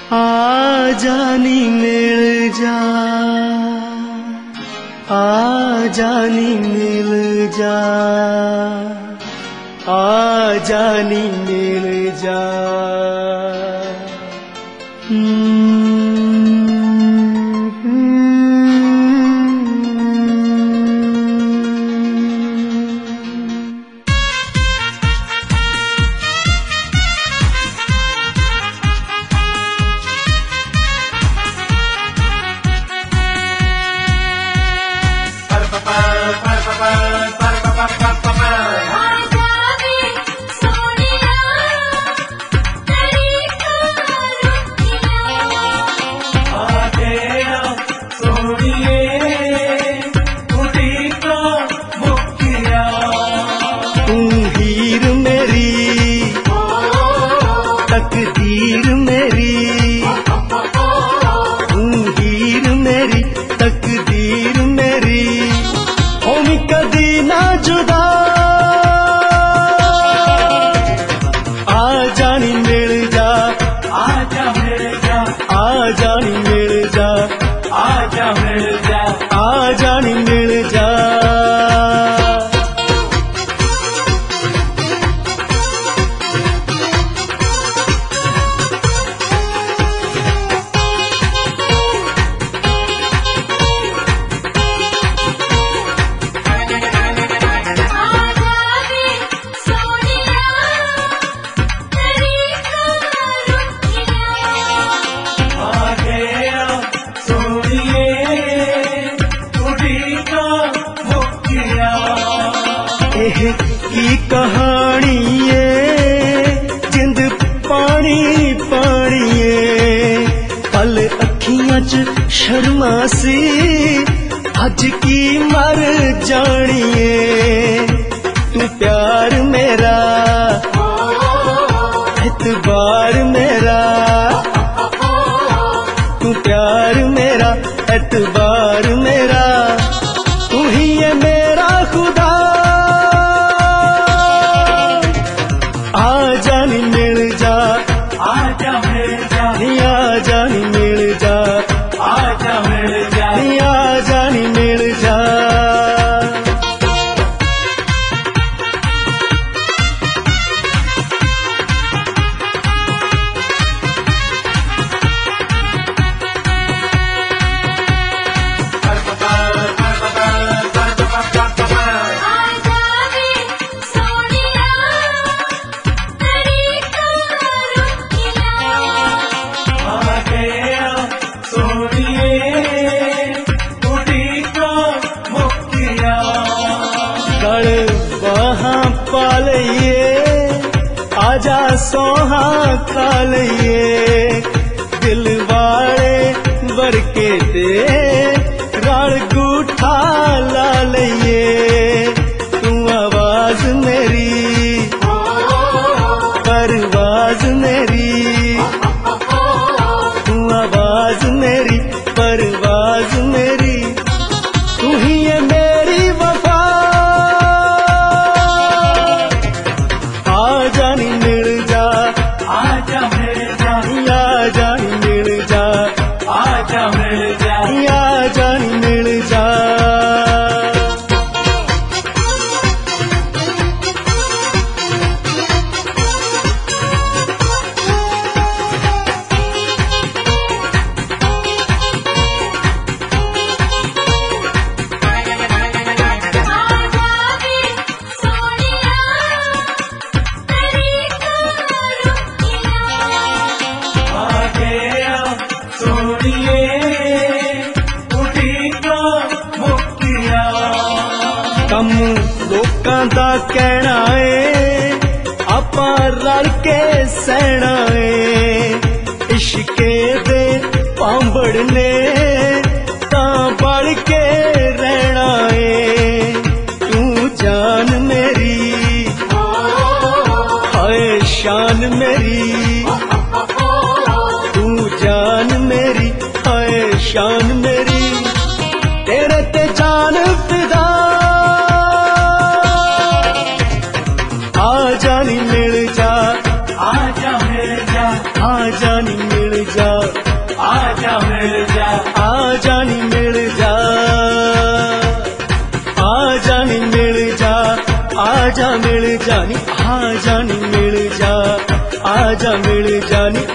आ जानी मिल जा, आ जानी मिल जा, आ जानी मिल जा। तकदीर मेरी, हीर मेरी, तकदीर मेरी, होमी कदी ना जुदा। आ जानी मिल जा, आ जा मिल जा, आ जानी मिल जा, आ जा मिल जा, आ जानी मिल जा। की कहानी जिंद पानी पानी पल अखियां च शर्मा सी अज की मर जानी तू प्यार मेरा एतबार मेरा, तू प्यार मेरा एतबार मेरा, तू ही है मेरा खुदा। आ जानी मिल जा, आ जा मिल जा, आ जानी मिल जा, आ जा मिल जा, आ जानी मिल जा। पा लइए आजा सोहा खा लइए, दिल वाले बरके दे राल गूठा ला लइए। तू आवाज मेरी परवाज मेरी, तू आवाज मेरी परवाज मेरी, तू ही है मेरी वफा। आ जानी मिल जा, आ जा मिल जा, आ जानी मिल जा, आ जा मिल जा, आ जानी मिल जा। कम लोकां दा कहना आपां रल के सहना इश्के दे पांबड़ ने तां बढ़ के रहना तू जान मेरी हाय शान मेरी, तू जान मेरी हाय शान मेरी, तेरे ते जान फिदा। आ जानी मिल जा, आ जा मिल जा, आ जानी मिल मिल जा, आजा मिल जा, आजा नी मिल जा, आजा नी मिल जा, आजा मिल जा नी, आजा नी मिल जा, आजा मिल जा नी,